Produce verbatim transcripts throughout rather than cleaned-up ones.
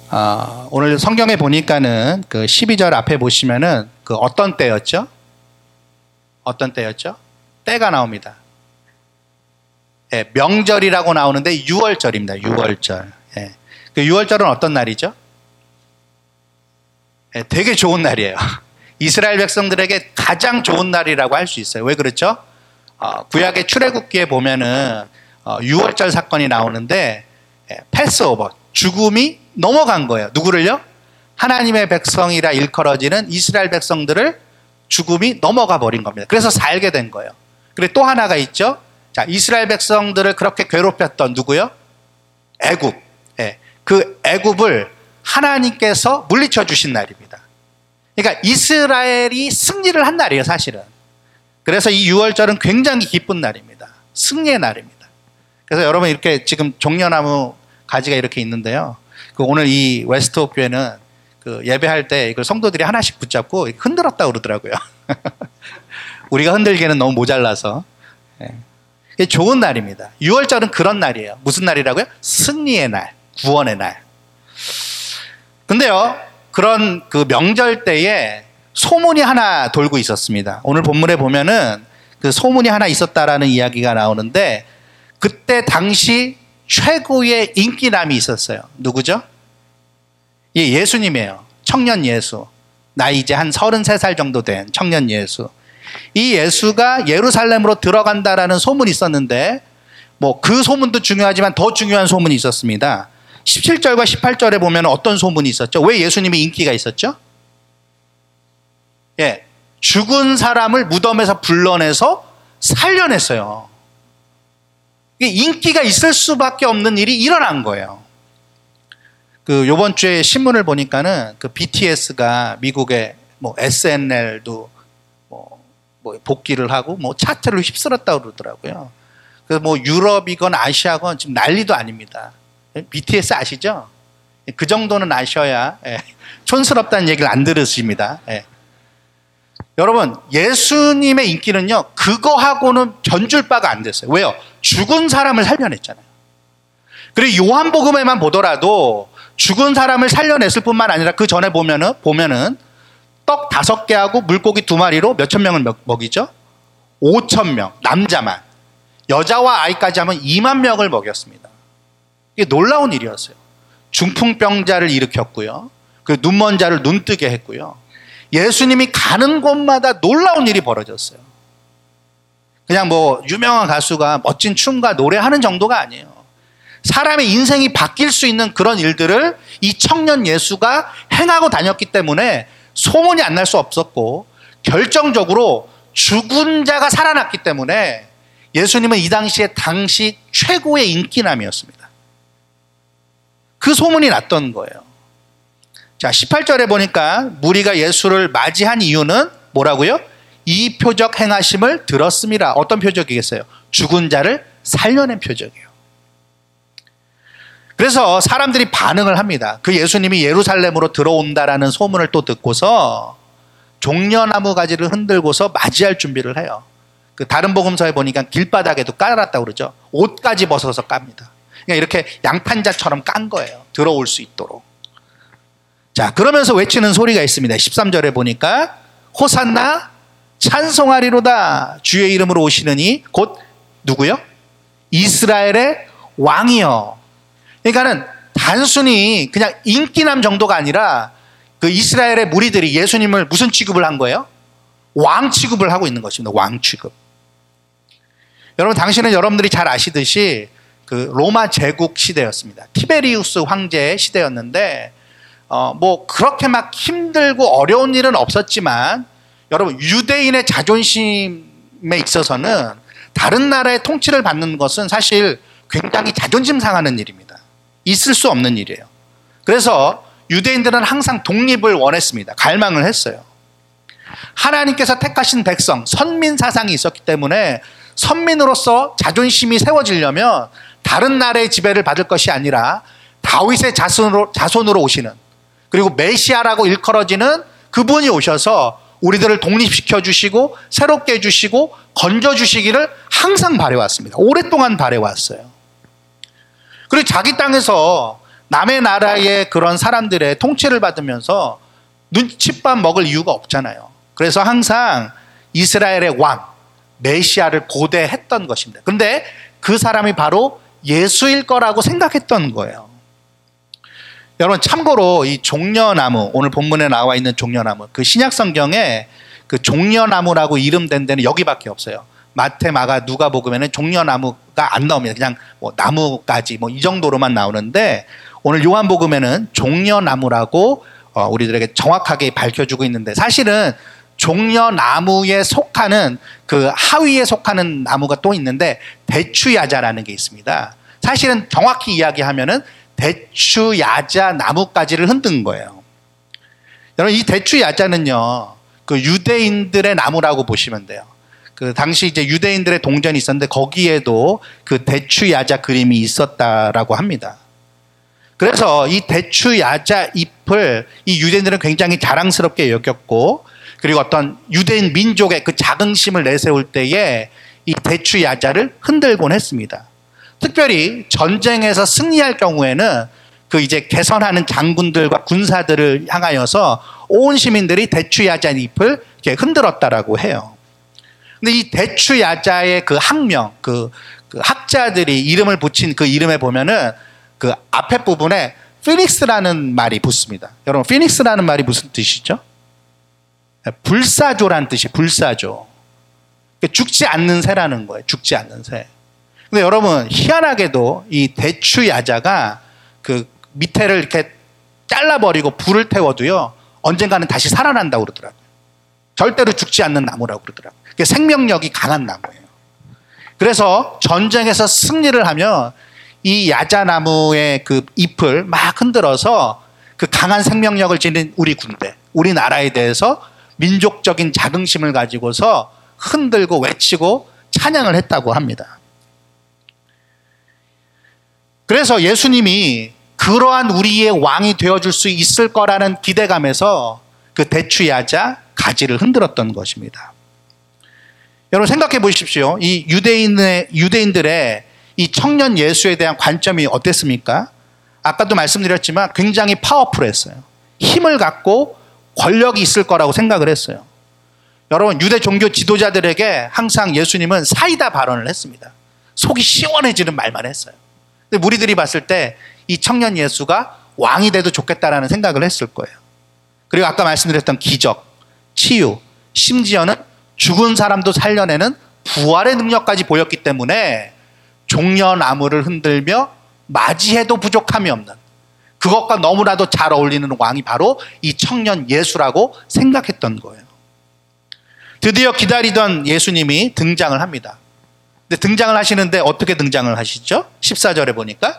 어, 오늘 성경에 보니까는 그 십이 절 앞에 보시면은 그 어떤 때였죠? 어떤 때였죠? 때가 나옵니다. 예, 명절이라고 나오는데 유월절입니다. 유월절. 예. 그 유월절은 어떤 날이죠? 예, 되게 좋은 날이에요. 이스라엘 백성들에게 가장 좋은 날이라고 할 수 있어요. 왜 그렇죠? 어, 구약의 출애굽기에 보면은 어, 유월절 사건이 나오는데 예, 패스오버, 죽음이 넘어간 거예요. 누구를요? 하나님의 백성이라 일컬어지는 이스라엘 백성들을 죽음이 넘어가 버린 겁니다. 그래서 살게 된 거예요. 그리고 또 하나가 있죠. 자, 이스라엘 백성들을 그렇게 괴롭혔던 누구요? 애굽. 예, 그 애굽을 하나님께서 물리쳐 주신 날입니다. 그러니까 이스라엘이 승리를 한 날이에요, 사실은. 그래서 이 유월절은 굉장히 기쁜 날입니다. 승리의 날입니다. 그래서 여러분 이렇게 지금 종려나무 가지가 이렇게 있는데요. 그 오늘 이 웨스트홉 교회는 그 예배할 때 이걸 성도들이 하나씩 붙잡고 흔들었다고 그러더라고요. 우리가 흔들기에는 너무 모자라서. 예. 좋은 날입니다. 유월절은 그런 날이에요. 무슨 날이라고요? 승리의 날, 구원의 날. 근데요, 그런 그 명절 때에 소문이 하나 돌고 있었습니다. 오늘 본문에 보면은 그 소문이 하나 있었다라는 이야기가 나오는데, 그때 당시 최고의 인기남이 있었어요. 누구죠? 예, 예수님이에요. 청년 예수. 나이 이제 한 서른세 살 정도 된 청년 예수. 이 예수가 예루살렘으로 들어간다라는 소문이 있었는데, 뭐 그 소문도 중요하지만 더 중요한 소문이 있었습니다. 십칠 절과 십팔 절에 보면 어떤 소문이 있었죠? 왜 예수님이 인기가 있었죠? 예, 죽은 사람을 무덤에서 불러내서 살려냈어요. 인기가 있을 수밖에 없는 일이 일어난 거예요. 그 요번 주에 신문을 보니까는 그 비티에스가 미국의 뭐 에스엔엘도 뭐, 뭐 복귀를 하고 뭐 차트를 휩쓸었다고 그러더라고요. 그 뭐 유럽이건 아시아건 지금 난리도 아닙니다. 비티에스 아시죠? 그 정도는 아셔야 예, 촌스럽다는 얘기를 안 들으십니다. 예. 여러분, 예수님의 인기는요, 그거하고는 견줄 바가 안 됐어요. 왜요? 죽은 사람을 살려냈잖아요. 그리고 요한복음에만 보더라도 죽은 사람을 살려냈을 뿐만 아니라 그 전에 보면은, 보면은 떡 다섯 개하고 물고기 두 마리로 몇천 명을 먹이죠? 오천 명, 남자만. 여자와 아이까지 하면 이만 명을 먹였습니다. 이게 놀라운 일이었어요. 중풍병자를 일으켰고요. 그 눈먼 자를 눈뜨게 했고요. 예수님이 가는 곳마다 놀라운 일이 벌어졌어요. 그냥 뭐 유명한 가수가 멋진 춤과 노래하는 정도가 아니에요. 사람의 인생이 바뀔 수 있는 그런 일들을 이 청년 예수가 행하고 다녔기 때문에 소문이 안 날 수 없었고, 결정적으로 죽은 자가 살아났기 때문에 예수님은 이 당시에 당시 최고의 인기남이었습니다. 그 소문이 났던 거예요. 자, 십팔 절에 보니까 무리가 예수를 맞이한 이유는 뭐라고요? 이 표적 행하심을 들었습니다. 어떤 표적이겠어요? 죽은 자를 살려낸 표적이에요. 그래서 사람들이 반응을 합니다. 그 예수님이 예루살렘으로 들어온다라는 소문을 또 듣고서 종려나무 가지를 흔들고서 맞이할 준비를 해요. 그 다른 복음서에 보니까 길바닥에도 깔았다고 그러죠. 옷까지 벗어서 깝니다. 그러니까 이렇게 양판자처럼 깐 거예요. 들어올 수 있도록. 자, 그러면서 외치는 소리가 있습니다. 십삼 절에 보니까 호산나 찬송하리로다 주의 이름으로 오시느니 곧 누구요? 이스라엘의 왕이요. 그러니까는 단순히 그냥 인기남 정도가 아니라 그 이스라엘의 무리들이 예수님을 무슨 취급을 한 거예요? 왕 취급을 하고 있는 것입니다. 왕 취급. 여러분, 당신은 여러분들이 잘 아시듯이 그 로마 제국 시대였습니다. 티베리우스 황제의 시대였는데 어, 뭐 그렇게 막 힘들고 어려운 일은 없었지만, 여러분, 유대인의 자존심에 있어서는 다른 나라의 통치를 받는 것은 사실 굉장히 자존심 상하는 일입니다. 있을 수 없는 일이에요. 그래서 유대인들은 항상 독립을 원했습니다. 갈망을 했어요. 하나님께서 택하신 백성, 선민 사상이 있었기 때문에 선민으로서 자존심이 세워지려면 다른 나라의 지배를 받을 것이 아니라 다윗의 자손으로, 자손으로 오시는, 그리고 메시아라고 일컬어지는 그분이 오셔서 우리들을 독립시켜 주시고 새롭게 해주시고 건져주시기를 항상 바래왔습니다. 오랫동안 바래왔어요. 그리고 자기 땅에서 남의 나라의 그런 사람들의 통치를 받으면서 눈칫밥 먹을 이유가 없잖아요. 그래서 항상 이스라엘의 왕, 메시아를 고대했던 것입니다. 그런데 그 사람이 바로 예수일 거라고 생각했던 거예요. 여러분, 참고로 이 종려나무, 오늘 본문에 나와 있는 종려나무, 그 신약 성경에 그 종려나무라고 이름된 데는 여기밖에 없어요. 마태, 마가, 누가복음에는 종려나무가 안 나옵니다. 그냥 뭐 나무까지 뭐 이 정도로만 나오는데, 오늘 요한복음에는 종려나무라고 어, 우리들에게 정확하게 밝혀주고 있는데, 사실은 종려나무에 속하는 그 하위에 속하는 나무가 또 있는데 대추야자라는 게 있습니다. 사실은 정확히 이야기하면은 대추야자 나무까지를 흔든 거예요. 여러분, 이 대추야자는요, 그 유대인들의 나무라고 보시면 돼요. 그 당시 이제 유대인들의 동전이 있었는데 거기에도 그 대추야자 그림이 있었다라고 합니다. 그래서 이 대추야자 잎을 이 유대인들은 굉장히 자랑스럽게 여겼고, 그리고 어떤 유대인 민족의 그 자긍심을 내세울 때에 이 대추야자를 흔들곤 했습니다. 특별히 전쟁에서 승리할 경우에는 그 이제 개선하는 장군들과 군사들을 향하여서 온 시민들이 대추야자 잎을 이렇게 흔들었다라고 해요. 근데 이 대추야자의 그 학명, 그, 그 학자들이 이름을 붙인 그 이름에 보면은 그 앞에 부분에 피닉스라는 말이 붙습니다. 여러분, 피닉스라는 말이 무슨 뜻이죠? 불사조라는 뜻이 불사조. 죽지 않는 새라는 거예요. 죽지 않는 새. 근데 여러분, 희한하게도 이 대추야자가 그 밑에를 이렇게 잘라버리고 불을 태워도요, 언젠가는 다시 살아난다고 그러더라고요. 절대로 죽지 않는 나무라고 그러더라고요. 생명력이 강한 나무예요. 그래서 전쟁에서 승리를 하면 이 야자나무의 그 잎을 막 흔들어서 그 강한 생명력을 지닌 우리 군대, 우리나라에 대해서 민족적인 자긍심을 가지고서 흔들고 외치고 찬양을 했다고 합니다. 그래서 예수님이 그러한 우리의 왕이 되어줄 수 있을 거라는 기대감에서 그 대추야자 가지를 흔들었던 것입니다. 여러분, 생각해 보십시오. 이 유대인의, 유대인들의 이 청년 예수에 대한 관점이 어땠습니까? 아까도 말씀드렸지만 굉장히 파워풀했어요. 힘을 갖고 권력이 있을 거라고 생각을 했어요. 여러분, 유대 종교 지도자들에게 항상 예수님은 사이다 발언을 했습니다. 속이 시원해지는 말만 했어요. 근데 무리들이 봤을 때 이 청년 예수가 왕이 돼도 좋겠다라는 생각을 했을 거예요. 그리고 아까 말씀드렸던 기적, 치유, 심지어는 죽은 사람도 살려내는 부활의 능력까지 보였기 때문에 종려나무를 흔들며 맞이해도 부족함이 없는, 그것과 너무나도 잘 어울리는 왕이 바로 이 청년 예수라고 생각했던 거예요. 드디어 기다리던 예수님이 등장을 합니다. 근데 등장을 하시는데 어떻게 등장을 하시죠? 십사 절에 보니까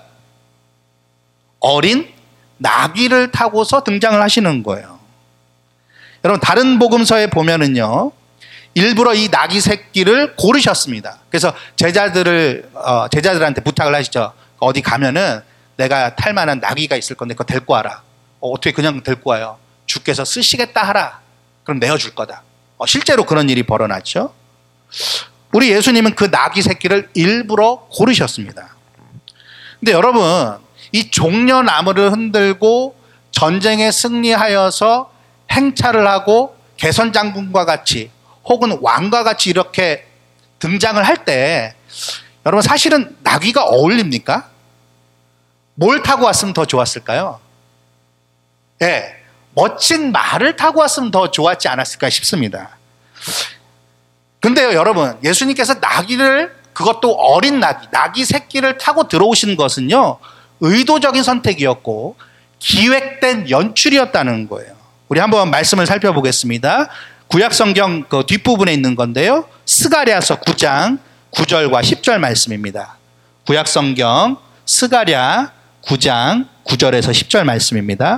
어린 나귀를 타고서 등장을 하시는 거예요. 여러분, 다른 복음서에 보면은요, 일부러 이 나귀 새끼를 고르셨습니다. 그래서 제자들을 어, 제자들한테 부탁을 하시죠. 어디 가면은 내가 탈 만한 나귀가 있을 건데 그거 데리고 와라. 어, 어떻게 그냥 데리고 와요? 주께서 쓰시겠다 하라. 그럼 내어줄 거다. 어, 실제로 그런 일이 벌어났죠. 우리 예수님은 그 나귀 새끼를 일부러 고르셨습니다. 근데 여러분, 이 종려나무를 흔들고 전쟁에 승리하여서 행차를 하고 개선장군과 같이 혹은 왕과 같이 이렇게 등장을 할 때 여러분, 사실은 나귀가 어울립니까? 뭘 타고 왔으면 더 좋았을까요? 예, 네, 멋진 말을 타고 왔으면 더 좋았지 않았을까 싶습니다. 근데요, 여러분, 예수님께서 나귀를, 그것도 어린 나귀, 나귀 새끼를 타고 들어오신 것은요, 의도적인 선택이었고 기획된 연출이었다는 거예요. 우리 한번 말씀을 살펴보겠습니다. 구약성경 그 뒷부분에 있는 건데요, 스가랴서 구 장 구 절과 십 절 말씀입니다. 구약성경 스가랴 구 장 구 절에서 십 절 말씀입니다.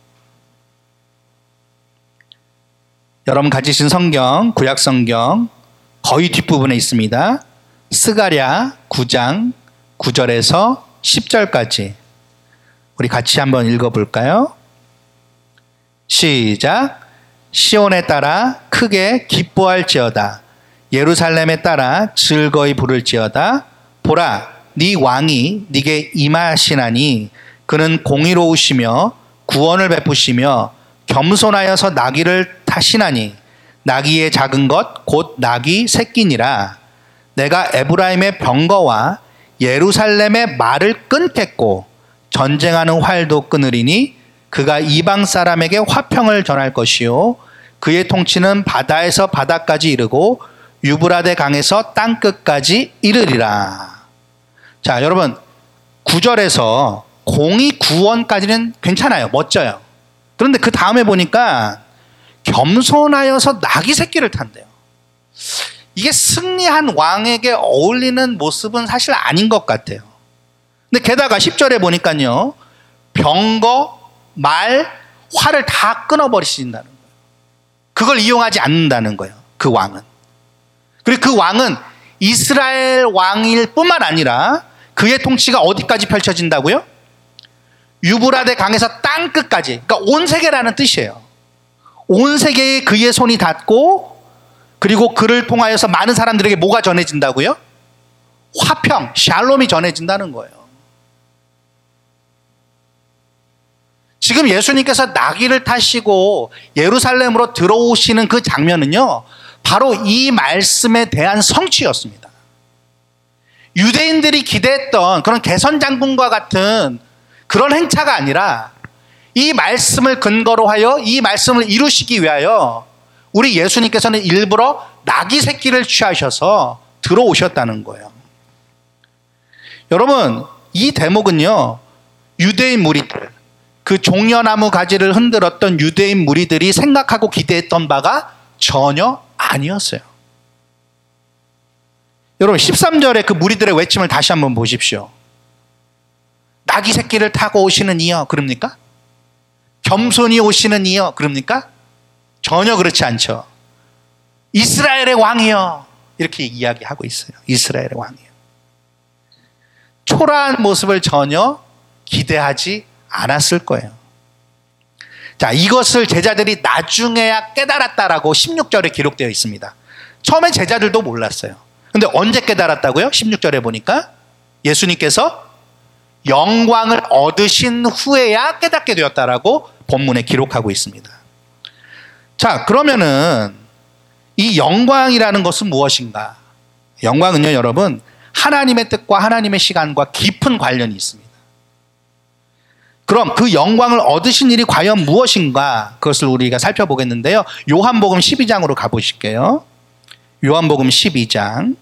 여러분 가지신 성경, 구약성경 거의 뒷부분에 있습니다. 스가랴 구 장 구 절에서 십 절까지 우리 같이 한번 읽어볼까요? 시작. 시온에 따라 크게 기뻐할지어다. 예루살렘에 따라 즐거이 부를지어다. 보라, 네 왕이 네게 임하시나니 그는 공의로우시며 구원을 베푸시며 겸손하여서 나귀를 타시나니 나귀의 작은 것 곧 나귀 새끼니라. 내가 에브라임의 병거와 예루살렘의 말을 끊겠고 전쟁하는 활도 끊으리니 그가 이방 사람에게 화평을 전할 것이요 그의 통치는 바다에서 바다까지 이르고 유브라데 강에서 땅끝까지 이르리라. 자, 여러분 구 절에서 공의 구원까지는 괜찮아요. 멋져요. 그런데 그 다음에 보니까 겸손하여서 나귀 새끼를 탄대요. 이게 승리한 왕에게 어울리는 모습은 사실 아닌 것 같아요. 근데 게다가 십 절에 보니까요, 병거, 말, 활을 다 끊어버리신다는 거예요. 그걸 이용하지 않는다는 거예요. 그 왕은. 그리고 그 왕은 이스라엘 왕일 뿐만 아니라 그의 통치가 어디까지 펼쳐진다고요? 유브라데 강에서 땅 끝까지, 그러니까 온 세계라는 뜻이에요. 온 세계에 그의 손이 닿고 그리고 그를 통하여서 많은 사람들에게 뭐가 전해진다고요? 화평, 샬롬이 전해진다는 거예요. 지금 예수님께서 나귀를 타시고 예루살렘으로 들어오시는 그 장면은요, 바로 이 말씀에 대한 성취였습니다. 유대인들이 기대했던 그런 개선장군과 같은 그런 행차가 아니라 이 말씀을 근거로 하여 이 말씀을 이루시기 위하여 우리 예수님께서는 일부러 나귀 새끼를 취하셔서 들어오셨다는 거예요. 여러분, 이 대목은요, 유대인 무리들, 그 종려나무 가지를 흔들었던 유대인 무리들이 생각하고 기대했던 바가 전혀 아니었어요. 여러분, 십삼 절에 그 무리들의 외침을 다시 한번 보십시오. 나귀 새끼를 타고 오시는 이여, 그럽니까? 겸손히 오시는 이여, 그럽니까? 전혀 그렇지 않죠. 이스라엘의 왕이여, 이렇게 이야기하고 있어요. 이스라엘의 왕이여. 초라한 모습을 전혀 기대하지 않았을 거예요. 자, 이것을 제자들이 나중에야 깨달았다라고 십육 절에 기록되어 있습니다. 처음엔 제자들도 몰랐어요. 근데 언제 깨달았다고요? 십육 절에 보니까 예수님께서 영광을 얻으신 후에야 깨닫게 되었다라고 본문에 기록하고 있습니다. 자, 그러면은 이 영광이라는 것은 무엇인가? 영광은요, 여러분, 하나님의 뜻과 하나님의 시간과 깊은 관련이 있습니다. 그럼 그 영광을 얻으신 일이 과연 무엇인가? 그것을 우리가 살펴보겠는데요. 요한복음 십이 장으로 가보실게요. 요한복음 십이 장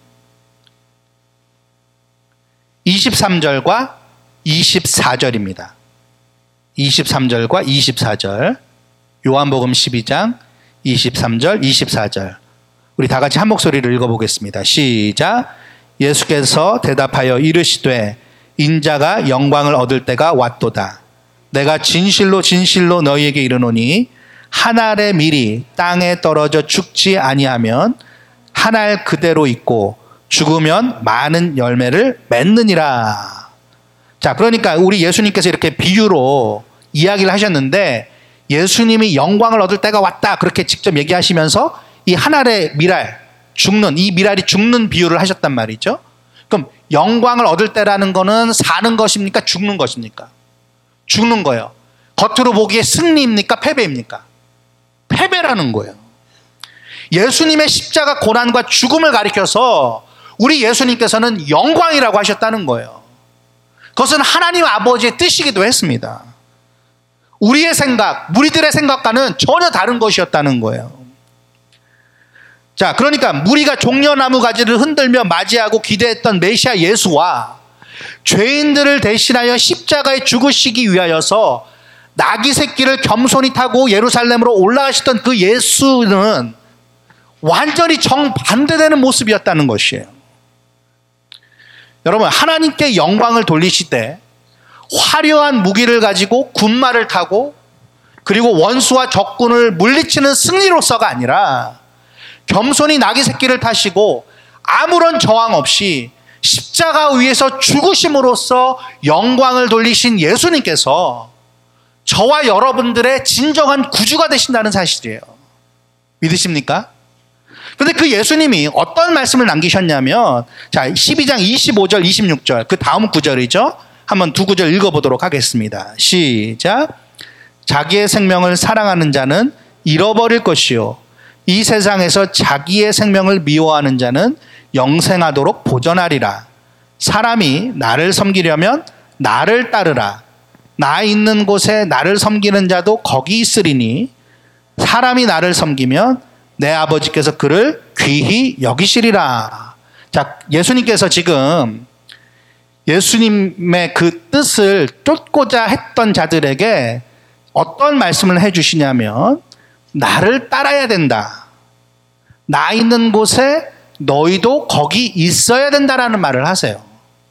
이십삼 절과 이십사 절입니다. 이십삼 절과 이십사 절. 요한복음 십이 장 이십삼 절, 이십사 절. 우리 다 같이 한 목소리를 읽어보겠습니다. 시작. 예수께서 대답하여 이르시되 인자가 영광을 얻을 때가 왔도다. 내가 진실로 진실로 너희에게 이르노니 한 알의 밀이 땅에 떨어져 죽지 아니하면 한 알 그대로 있고 죽으면 많은 열매를 맺느니라. 자, 그러니까 우리 예수님께서 이렇게 비유로 이야기를 하셨는데 예수님이 영광을 얻을 때가 왔다 그렇게 직접 얘기하시면서 이 한 알의 밀알, 죽는, 이 밀알이 죽는 비유를 하셨단 말이죠. 그럼 영광을 얻을 때라는 거는 사는 것입니까? 죽는 것입니까? 죽는 거예요. 겉으로 보기에 승리입니까? 패배입니까? 패배라는 거예요. 예수님의 십자가 고난과 죽음을 가리켜서 우리 예수님께서는 영광이라고 하셨다는 거예요. 그것은 하나님 아버지의 뜻이기도 했습니다. 우리의 생각, 무리들의 생각과는 전혀 다른 것이었다는 거예요. 자, 그러니까 무리가 종려나무 가지를 흔들며 맞이하고 기대했던 메시아 예수와 죄인들을 대신하여 십자가에 죽으시기 위하여서 나귀 새끼를 겸손히 타고 예루살렘으로 올라가시던 그 예수는 완전히 정반대되는 모습이었다는 것이에요. 여러분, 하나님께 영광을 돌리시되 화려한 무기를 가지고 군마를 타고 그리고 원수와 적군을 물리치는 승리로서가 아니라 겸손히 나귀 새끼를 타시고 아무런 저항 없이 십자가 위에서 죽으심으로써 영광을 돌리신 예수님께서 저와 여러분들의 진정한 구주가 되신다는 사실이에요. 믿으십니까? 그런데 그 예수님이 어떤 말씀을 남기셨냐면, 자, 십이 장 이십오 절, 이십육 절, 그 다음 구절이죠. 한번 두 구절 읽어보도록 하겠습니다. 시작. 자기의 생명을 사랑하는 자는 잃어버릴 것이요 이 세상에서 자기의 생명을 미워하는 자는 영생하도록 보존하리라. 사람이 나를 섬기려면 나를 따르라. 나 있는 곳에 나를 섬기는 자도 거기 있으리니 사람이 나를 섬기면 내 아버지께서 그를 귀히 여기시리라. 자, 예수님께서 지금 예수님의 그 뜻을 쫓고자 했던 자들에게 어떤 말씀을 해주시냐면 나를 따라야 된다. 나 있는 곳에 너희도 거기 있어야 된다라는 말을 하세요.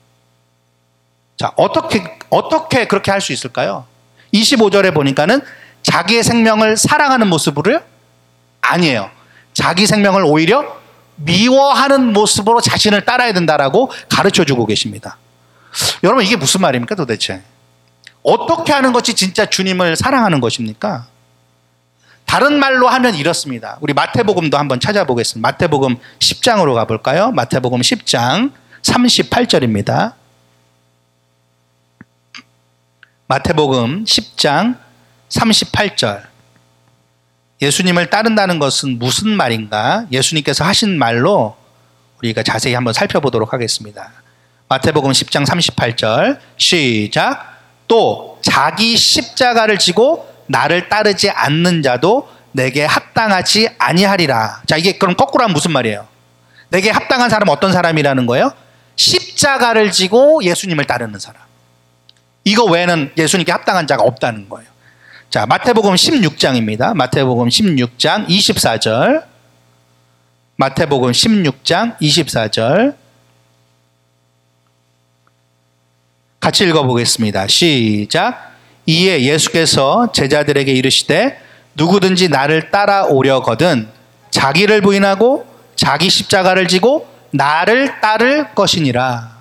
자, 어떻게, 어떻게 그렇게 할 수 있을까요? 이십오 절에 보니까는 자기의 생명을 사랑하는 모습으로요? 아니에요. 자기 생명을 오히려 미워하는 모습으로 자신을 따라야 된다라고 가르쳐 주고 계십니다. 여러분, 이게 무슨 말입니까 도대체? 어떻게 하는 것이 진짜 주님을 사랑하는 것입니까? 다른 말로 하면 이렇습니다. 우리 마태복음도 한번 찾아보겠습니다. 마태복음 십 장으로 가볼까요? 마태복음 십 장 삼십팔 절입니다. 마태복음 십 장 삼십팔 절. 예수님을 따른다는 것은 무슨 말인가? 예수님께서 하신 말로 우리가 자세히 한번 살펴보도록 하겠습니다. 마태복음 십 장 삼십팔 절 시작. 또 자기 십자가를 지고 나를 따르지 않는 자도 내게 합당하지 아니하리라. 자, 이게 그럼 거꾸로 하면 무슨 말이에요? 내게 합당한 사람은 어떤 사람이라는 거예요? 십자가를 지고 예수님을 따르는 사람. 이거 외에는 예수님께 합당한 자가 없다는 거예요. 자, 마태복음 십육 장입니다. 마태복음 십육 장 이십사 절. 마태복음 십육 장 이십사 절. 같이 읽어보겠습니다. 시작. 이에 예수께서 제자들에게 이르시되 누구든지 나를 따라오려거든 자기를 부인하고 자기 십자가를 지고 나를 따를 것이니라.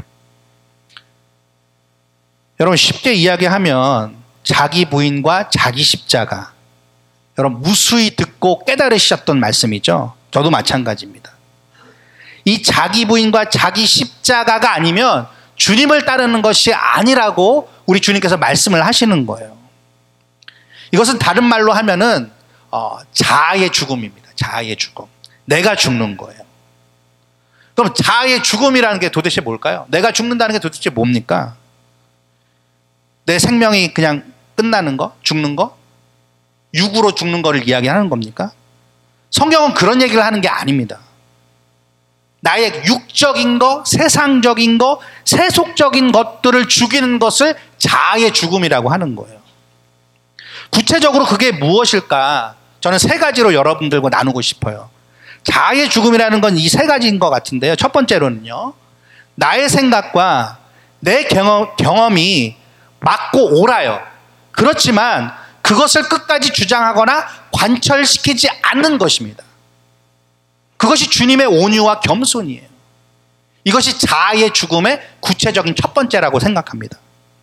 여러분, 쉽게 이야기하면 자기 부인과 자기 십자가, 여러분 무수히 듣고 깨달으셨던 말씀이죠. 저도 마찬가지입니다. 이 자기 부인과 자기 십자가가 아니면 주님을 따르는 것이 아니라고 우리 주님께서 말씀을 하시는 거예요. 이것은 다른 말로 하면은 어, 자아의 죽음입니다. 자아의 죽음. 내가 죽는 거예요. 그럼 자아의 죽음이라는 게 도대체 뭘까요? 내가 죽는다는 게 도대체 뭡니까? 내 생명이 그냥 끝나는 거? 죽는 거? 육으로 죽는 거를 이야기하는 겁니까? 성경은 그런 얘기를 하는 게 아닙니다. 나의 육적인 거, 세상적인 거, 세속적인 것들을 죽이는 것을 자아의 죽음이라고 하는 거예요. 구체적으로 그게 무엇일까? 저는 세 가지로 여러분들과 나누고 싶어요. 자아의 죽음이라는 건 이 세 가지인 것 같은데요. 첫 번째로는요, 나의 생각과 내 경험, 경험이 맞고 옳아요. 그렇지만 그것을 끝까지 주장하거나 관철시키지 않는 것입니다. 그것이 주님의 온유와 겸손이에요. 이것이 자아의 죽음의 구체적인 첫 번째라고 생각합니다.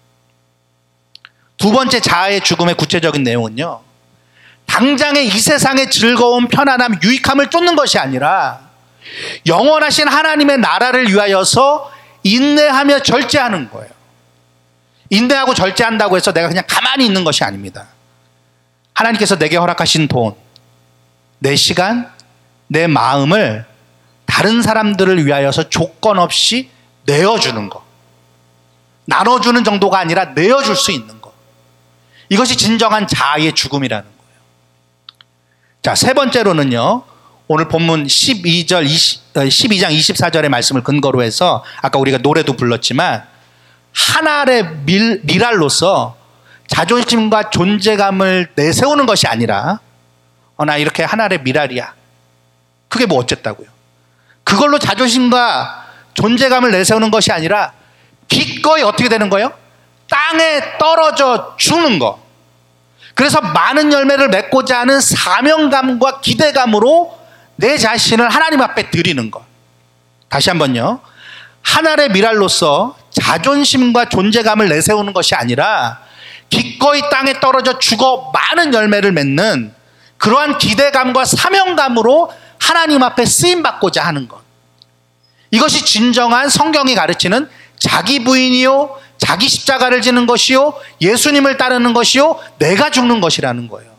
두 번째 자아의 죽음의 구체적인 내용은요, 당장의 이 세상의 즐거움, 편안함, 유익함을 쫓는 것이 아니라 영원하신 하나님의 나라를 위하여서 인내하며 절제하는 거예요. 인내하고 절제한다고 해서 내가 그냥 가만히 있는 것이 아닙니다. 하나님께서 내게 허락하신 돈, 내 시간, 내 마음을 다른 사람들을 위하여서 조건 없이 내어주는 것. 나눠주는 정도가 아니라 내어줄 수 있는 것. 이것이 진정한 자아의 죽음이라는 거예요. 자, 세 번째로는요, 오늘 본문 십이 절, 십이 장 이십사 절의 말씀을 근거로 해서 아까 우리가 노래도 불렀지만 한 알의 밀, 밀알로서 자존심과 존재감을 내세우는 것이 아니라 어, 나 이렇게 한 알의 밀알이야. 그게 뭐 어쨌다고요. 그걸로 자존심과 존재감을 내세우는 것이 아니라 기꺼이 어떻게 되는 거예요? 땅에 떨어져 죽는 거. 그래서 많은 열매를 맺고자 하는 사명감과 기대감으로 내 자신을 하나님 앞에 드리는 것. 다시 한번요. 한 알의 밀알로서 자존심과 존재감을 내세우는 것이 아니라 기꺼이 땅에 떨어져 죽어 많은 열매를 맺는 그러한 기대감과 사명감으로 하나님 앞에 쓰임받고자 하는 것. 이것이 진정한 성경이 가르치는 자기 부인이요 자기 십자가를 지는 것이요, 예수님을 따르는 것이요, 내가 죽는 것이라는 거예요.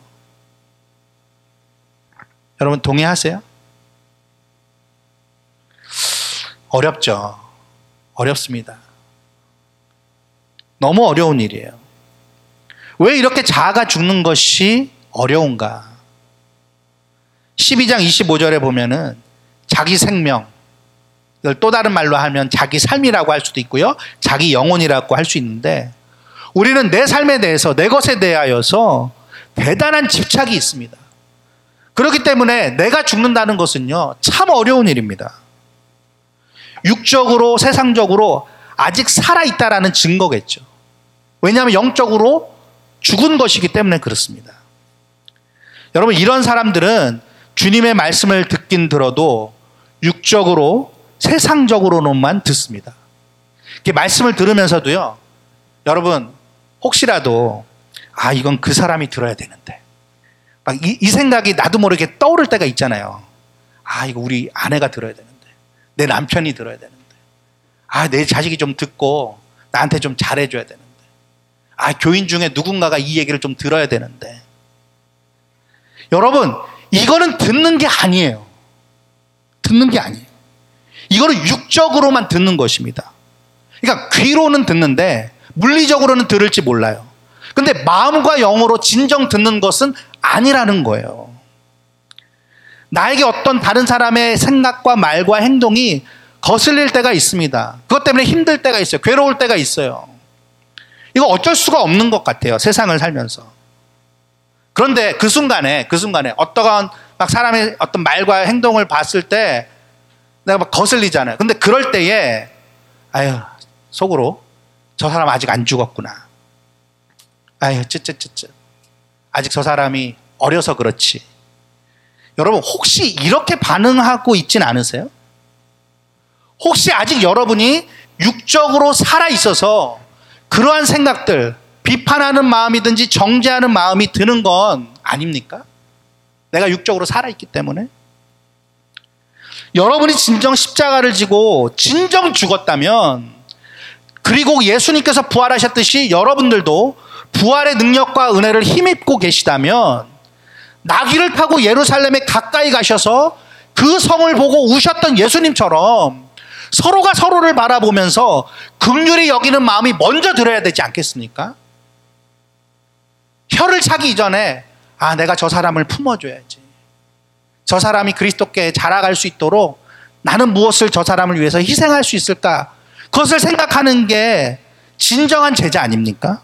여러분 동의하세요? 어렵죠. 어렵습니다. 너무 어려운 일이에요. 왜 이렇게 자아가 죽는 것이 어려운가? 십이 장 이십오 절에 보면은 자기 생명, 이걸 또 다른 말로 하면 자기 삶이라고 할 수도 있고요, 자기 영혼이라고 할 수 있는데, 우리는 내 삶에 대해서, 내 것에 대하여서 대단한 집착이 있습니다. 그렇기 때문에 내가 죽는다는 것은요, 참 어려운 일입니다. 육적으로, 세상적으로 아직 살아있다라는 증거겠죠. 왜냐하면 영적으로 죽은 것이기 때문에 그렇습니다. 여러분, 이런 사람들은 주님의 말씀을 듣긴 들어도 육적으로, 세상적으로만 듣습니다. 이렇게 말씀을 들으면서도요, 여러분 혹시라도 아 이건 그 사람이 들어야 되는데, 막 이 이 생각이 나도 모르게 떠오를 때가 있잖아요. 아 이거 우리 아내가 들어야 되는데, 내 남편이 들어야 되는데, 아 내 자식이 좀 듣고 나한테 좀 잘해줘야 되는데, 아 교인 중에 누군가가 이 얘기를 좀 들어야 되는데. 여러분 이거는 듣는 게 아니에요. 듣는 게 아니에요. 이거는 육적으로만 듣는 것입니다. 그러니까 귀로는 듣는데 물리적으로는 들을지 몰라요. 근데 마음과 영으로 진정 듣는 것은 아니라는 거예요. 나에게 어떤 다른 사람의 생각과 말과 행동이 거슬릴 때가 있습니다. 그것 때문에 힘들 때가 있어요. 괴로울 때가 있어요. 이거 어쩔 수가 없는 것 같아요. 세상을 살면서. 그런데 그 순간에, 그 순간에 어떠한 막 사람의 어떤 말과 행동을 봤을 때 내가 막 거슬리잖아요. 근데 그럴 때에, 아유, 속으로 저 사람 아직 안 죽었구나. 아유, 쯧쯧쯧쯧. 아직 저 사람이 어려서 그렇지. 여러분, 혹시 이렇게 반응하고 있진 않으세요? 혹시 아직 여러분이 육적으로 살아있어서 그러한 생각들, 비판하는 마음이든지 정죄하는 마음이 드는 건 아닙니까? 내가 육적으로 살아있기 때문에. 여러분이 진정 십자가를 지고 진정 죽었다면, 그리고 예수님께서 부활하셨듯이 여러분들도 부활의 능력과 은혜를 힘입고 계시다면, 나귀를 타고 예루살렘에 가까이 가셔서 그 성을 보고 우셨던 예수님처럼 서로가 서로를 바라보면서 긍휼히 여기는 마음이 먼저 들어야 되지 않겠습니까? 혀를 차기 이전에 아 내가 저 사람을 품어줘야지, 저 사람이 그리스도께 자라갈 수 있도록 나는 무엇을 저 사람을 위해서 희생할 수 있을까, 그것을 생각하는 게 진정한 제자 아닙니까?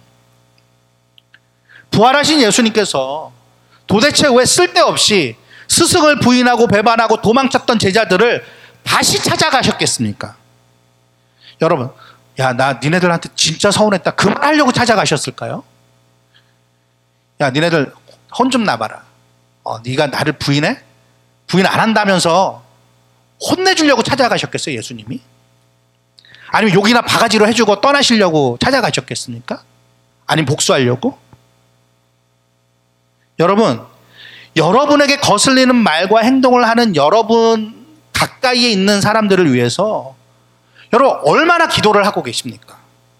부활하신 예수님께서 도대체 왜 쓸데없이 스승을 부인하고 배반하고 도망쳤던 제자들을 다시 찾아가셨겠습니까? 여러분, 야, 나 니네들한테 진짜 서운했다, 그 말 하려고 찾아가셨을까요? 야, 니네들 혼 좀 나봐라. 어, 네가 나를 부인해? 부인 안 한다면서 혼내주려고 찾아가셨겠어요, 예수님이? 아니면 욕이나 바가지로 해주고 떠나시려고 찾아가셨겠습니까? 아니면 복수하려고? 여러분, 여러분에게 거슬리는 말과 행동을 하는 여러분 가까이에 있는 사람들을 위해서 여러분 얼마나 기도를 하고 계십니까?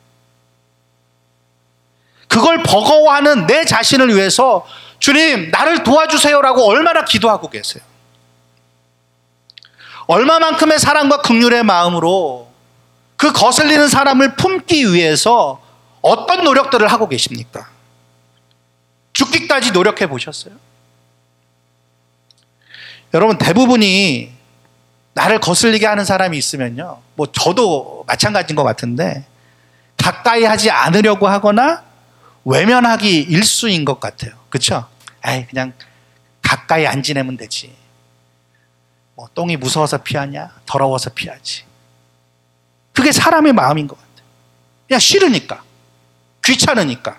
그걸 버거워하는 내 자신을 위해서 주님 나를 도와주세요라고 얼마나 기도하고 계세요? 얼마만큼의 사랑과 긍휼의 마음으로 그 거슬리는 사람을 품기 위해서 어떤 노력들을 하고 계십니까? 죽기까지 노력해 보셨어요? 여러분, 대부분이 나를 거슬리게 하는 사람이 있으면요, 뭐 저도 마찬가지인 것 같은데 가까이 하지 않으려고 하거나 외면하기 일수인 것 같아요. 그렇죠? 에이, 그냥 가까이 안 지내면 되지. 뭐 똥이 무서워서 피하냐? 더러워서 피하지. 그게 사람의 마음인 것 같아요. 그냥 싫으니까, 귀찮으니까,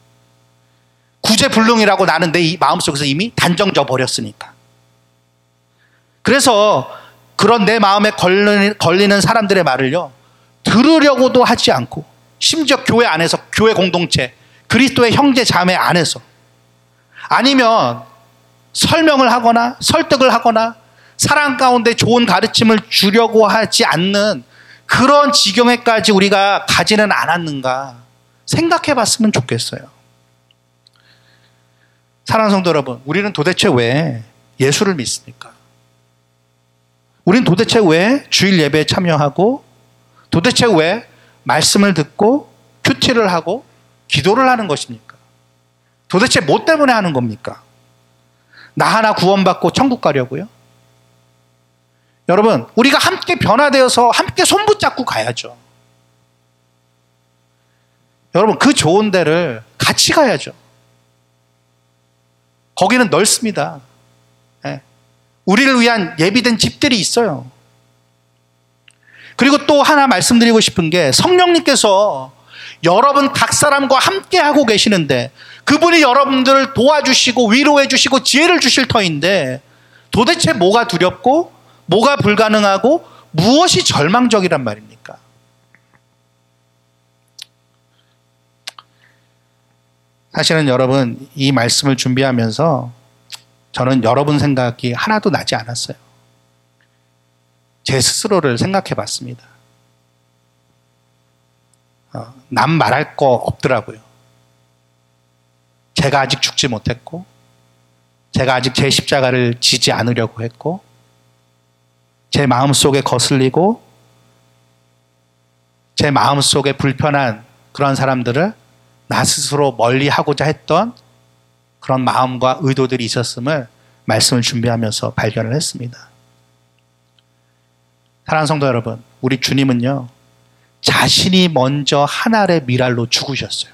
구제불능이라고 나는 내 마음속에서 이미 단정져 버렸으니까. 그래서 그런 내 마음에 걸리는, 걸리는 사람들의 말을요, 들으려고도 하지 않고, 심지어 교회 안에서, 교회 공동체, 그리스도의 형제 자매 안에서, 아니면 설명을 하거나 설득을 하거나 사랑 가운데 좋은 가르침을 주려고 하지 않는 그런 지경에까지 우리가 가지는 않았는가 생각해 봤으면 좋겠어요. 사랑하는 성도 여러분, 우리는 도대체 왜 예수를 믿습니까? 우리는 도대체 왜 주일 예배에 참여하고, 도대체 왜 말씀을 듣고 큐티를 하고 기도를 하는 것입니까? 도대체 뭐 때문에 하는 겁니까? 나 하나 구원받고 천국 가려고요? 여러분, 우리가 함께 변화되어서 함께 손붙잡고 가야죠. 여러분, 그 좋은 데를 같이 가야죠. 거기는 넓습니다. 네. 우리를 위한 예비된 집들이 있어요. 그리고 또 하나 말씀드리고 싶은 게, 성령님께서 여러분 각 사람과 함께 하고 계시는데, 그분이 여러분들을 도와주시고 위로해 주시고 지혜를 주실 터인데, 도대체 뭐가 두렵고 뭐가 불가능하고 무엇이 절망적이란 말입니까? 사실은 여러분, 이 말씀을 준비하면서 저는 여러분 생각이 하나도 나지 않았어요. 제 스스로를 생각해 봤습니다. 어, 남 말할 거 없더라고요. 제가 아직 죽지 못했고, 제가 아직 제 십자가를 지지 않으려고 했고, 제 마음속에 거슬리고 제 마음속에 불편한 그런 사람들을 나 스스로 멀리하고자 했던 그런 마음과 의도들이 있었음을 말씀을 준비하면서 발견을 했습니다. 사랑하는 성도 여러분, 우리 주님은요, 자신이 먼저 한 알의 밀알로 죽으셨어요.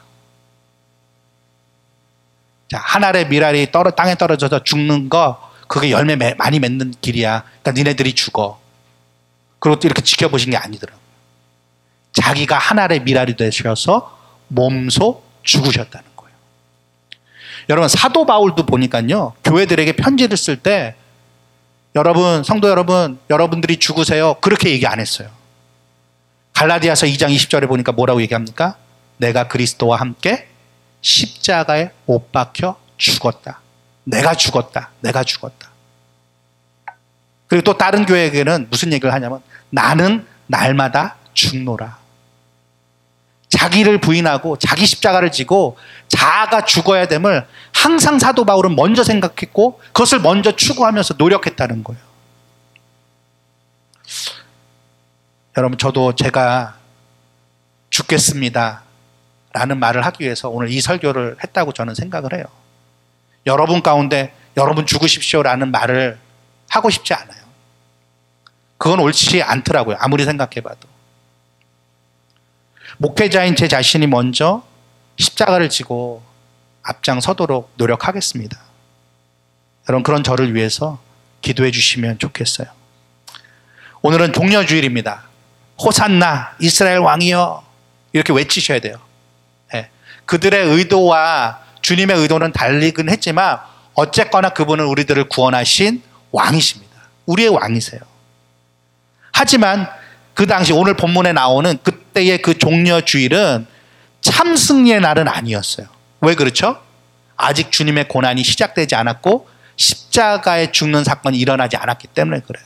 자, 한 알의 밀알이 떨어, 땅에 떨어져서 죽는 거, 그게 열매 매, 많이 맺는 길이야. 그러니까 니네들이 죽어. 그리고 또 이렇게 지켜보신 게 아니더라고요. 자기가 한 알의 밀알이 되셔서 몸소 죽으셨다는 거예요. 여러분, 사도 바울도 보니까요, 교회들에게 편지를 쓸 때, 여러분, 성도 여러분, 여러분들이 죽으세요, 그렇게 얘기 안 했어요. 갈라디아서 이 장 이십 절에 보니까 뭐라고 얘기합니까? 내가 그리스도와 함께 십자가에 못 박혀 죽었다. 내가 죽었다. 내가 죽었다. 그리고 또 다른 교회에게는 무슨 얘기를 하냐면, 나는 날마다 죽노라. 자기를 부인하고 자기 십자가를 지고 자아가 죽어야 됨을 항상 사도 바울은 먼저 생각했고, 그것을 먼저 추구하면서 노력했다는 거예요. 여러분, 저도 제가 죽겠습니다 라는 말을 하기 위해서 오늘 이 설교를 했다고 저는 생각을 해요. 여러분 가운데 여러분 죽으십시오라는 말을 하고 싶지 않아요. 그건 옳지 않더라고요. 아무리 생각해봐도. 목회자인 제 자신이 먼저 십자가를 지고 앞장서도록 노력하겠습니다. 여러분, 그런 저를 위해서 기도해 주시면 좋겠어요. 오늘은 종려주일입니다. 호산나 이스라엘 왕이여, 이렇게 외치셔야 돼요. 네. 그들의 의도와 주님의 의도는 다르긴 했지만 어쨌거나 그분은 우리들을 구원하신 왕이십니다. 우리의 왕이세요. 하지만 그 당시 오늘 본문에 나오는 그때의 그 종려주일은 참 승리의 날은 아니었어요. 왜 그렇죠? 아직 주님의 고난이 시작되지 않았고 십자가에 죽는 사건이 일어나지 않았기 때문에 그래요.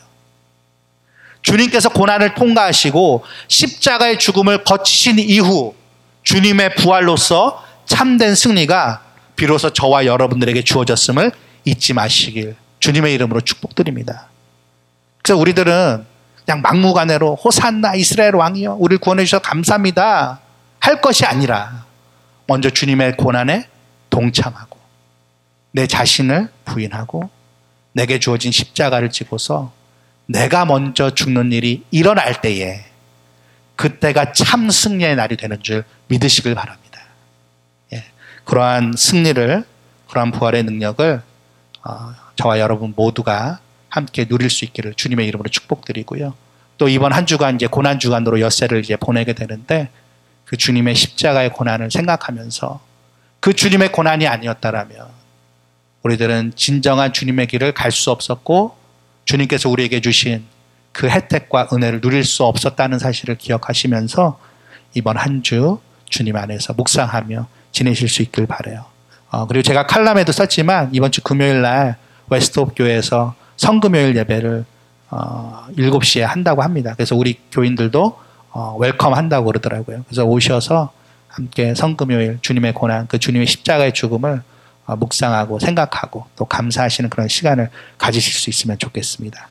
주님께서 고난을 통과하시고 십자가의 죽음을 거치신 이후 주님의 부활로서 참된 승리가 비로소 저와 여러분들에게 주어졌음을 잊지 마시길 주님의 이름으로 축복드립니다. 그래서 우리들은 그냥 막무가내로 호산나 이스라엘 왕이여, 우리를 구원해 주셔서 감사합니다 할 것이 아니라 먼저 주님의 고난에 동참하고 내 자신을 부인하고 내게 주어진 십자가를 지고서 내가 먼저 죽는 일이 일어날 때에 그때가 참 승리의 날이 되는 줄 믿으시길 바랍니다. 예, 그러한 승리를, 그러한 부활의 능력을 어, 저와 여러분 모두가 함께 누릴 수 있기를 주님의 이름으로 축복드리고요. 또 이번 한 주간 이제 고난 주간으로 엿새를 이제 보내게 되는데, 그 주님의 십자가의 고난을 생각하면서 그 주님의 고난이 아니었다라면 우리들은 진정한 주님의 길을 갈 수 없었고 주님께서 우리에게 주신 그 혜택과 은혜를 누릴 수 없었다는 사실을 기억하시면서 이번 한 주 주님 안에서 묵상하며 지내실 수 있길 바라요. 어, 그리고 제가 칼럼에도 썼지만 이번 주 금요일 날 웨스트홉 교회에서 성금요일 예배를 어, 일곱 시에 한다고 합니다. 그래서 우리 교인들도 어, 웰컴 한다고 그러더라고요. 그래서 오셔서 함께 성금요일 주님의 고난, 그 주님의 십자가의 죽음을 어, 묵상하고 생각하고 또 감사하시는 그런 시간을 가지실 수 있으면 좋겠습니다.